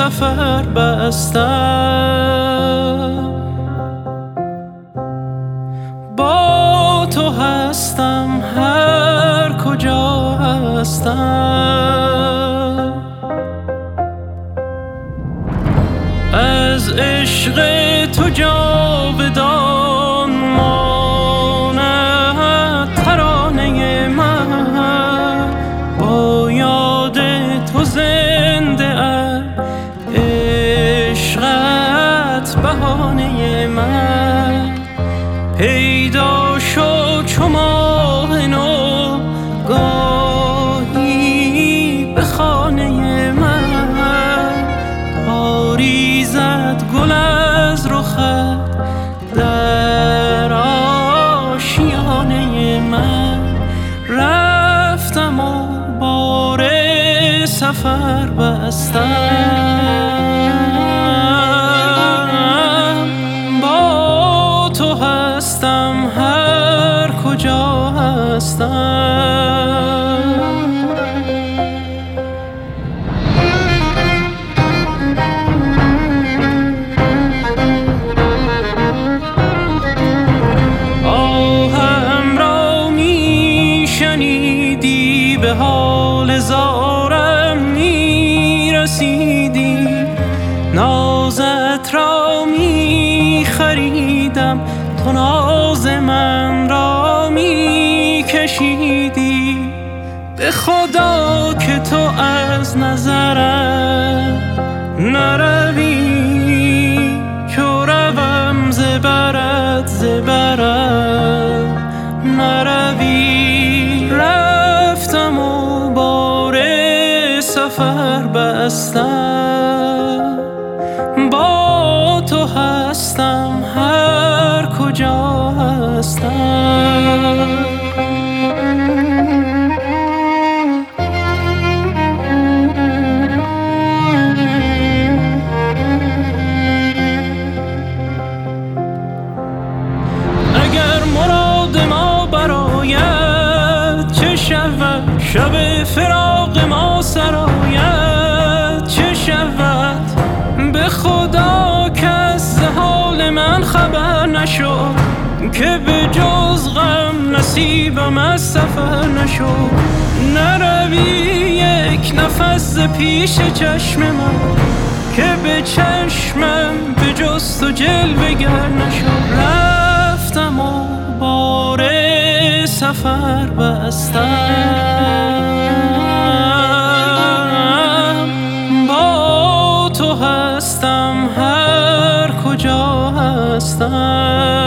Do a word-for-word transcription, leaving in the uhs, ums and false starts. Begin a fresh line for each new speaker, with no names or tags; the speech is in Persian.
سفر بستم. با تو هستم هر کجا هستم. از عشق تو جاودان ماند ترانه من، با یاد تو زنده ام، عشقت بهانه من. پیدا شد چو ماه نو گاهی به خانه من، تاری زد گل از رخت در آشیانه من. رفتم و بار سفر بستم. با تو هستم هر کجا هستم. آهم را می شنیدی، به حال زارم می رسیدی، نازت را می خریدم، تو ناز من را می کشیدی. به خدا که تو از نظرم نروی، چو روم ز برت ز برم نروی. رفتم و بار سفر بستم. با تو هستم هر کجا هستم. اگر مراد ما براید چه شود، شب فراق ما سراید چه شود. به خدا کس ز حال من خبر نشد، که به جز غم نصیبم از سفر نشد. نروی یک نفس ز پیش چشم من، که به چشمم به جز تو جلوه گر نشد. رفتم و بار سفر بستم. با تو هستم هر کجا هستم.